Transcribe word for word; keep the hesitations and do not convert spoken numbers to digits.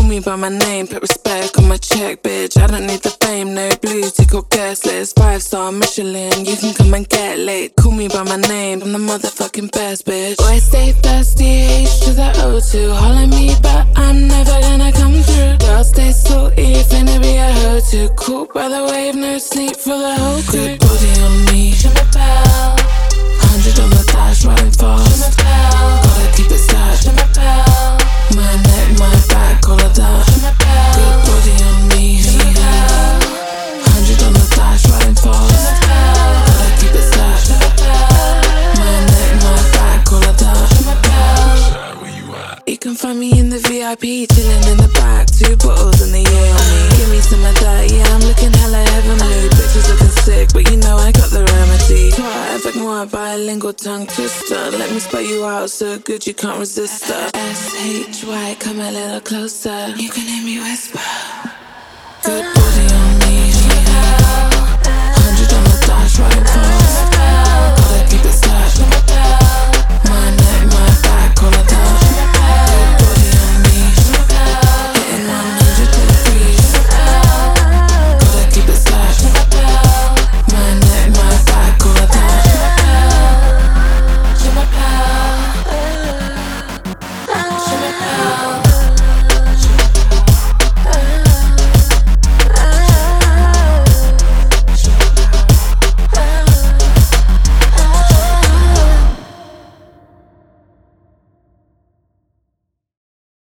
Call me by my name, put respect on my check, bitch. I don't need the fame, no blue tick or guest list. Five star Michelin, you can come and get late. Call me by my name, I'm the motherfucking best, bitch. Boy, stay thirsty, H to the O two. Holler me, but I'm never gonna come through. Girls stay salty, finna be a hoe too. Caught by the wave, no sleep for the whole crew. Good body on me, shimmer bell. Hundred on the dash, riding fast. Shimmer bell, gotta keep it sad. Shimmer bell, my neck, my back, all of that. Shimmer bell, good body on me. Shimmer bell, hundred on the dash, riding fast. Shimmer bell, gotta keep it sad. Shimmer bell, my neck, my back, all of that. Shimmer bell, where you at? You can find me in the V I P, chilling in the back. Two bottles and the yeah on me. Give me some of that, yeah, I'm looking hella heavenly. Bitches looking sick, but you know I got the remedy. Toi avec moi, bilingual tongue twister. Let me spell you out so good you can't resist her. S H Y, come a little closer. You can hear me whisper. Good body